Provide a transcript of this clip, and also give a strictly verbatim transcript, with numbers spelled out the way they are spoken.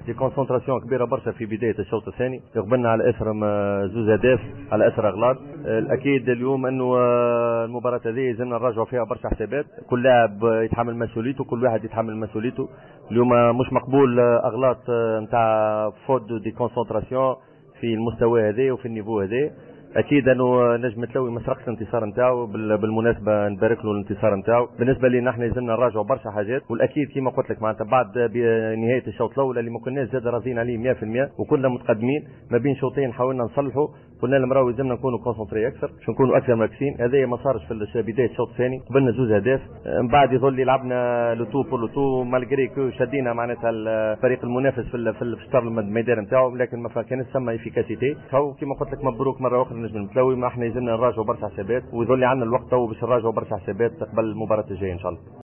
دي كونسنتراسيون كبيره برشا في بدايه الشوط الثاني، يقبلنا على اثر زوز اهداف على اثر اغلاط. الاكيد اليوم انه المباراه هذه يلزمنا نراجعوا فيها برشا حسابات، كل لاعب يتحمل مسؤوليته، كل واحد يتحمل مسؤوليته. اليوم مش مقبول اغلاط نتاع فود دي كونسنتراسيون في المستوى هذا وفي النيفو هذا. اكيد انه نجم التلوي ما سرقش الانتصار نتاعو، بالمناسبه نبارك له الانتصار نتاعو. بالنسبه لي نحن لازمنا نراجعوا برشا حاجات، والاكيد كما قلت لك معناتها بعد بنهايه الشوط الاول اللي ما كناش زاد راضيين عليه مية في المية وكنا متقدمين ما بين شوطين، حاولنا نصلحوا، قلنا لهم راهو لازمنا نكونوا كونسنتري اكثر باش نكونوا اكثر مركزين. هذا ما صارش في بدايه الشوط الثاني، قبلنا زوز اهداف، من بعد يظل لعبنا لو تو بور لو تو مالغري كو شدينا معناتها الفريق المنافس في في الشطر الميدان نتاعو، لكن ما كانش ثم افيكاسيتي. هو كما قلت لك مبروك مره اخرى نجم نتلوي، ما احنا لازمنا نراجعوا برشا حسابات، ويظل عندنا الوقت تو باش نراجعوا برشا حسابات قبل المباراه الجايه ان شاء الله.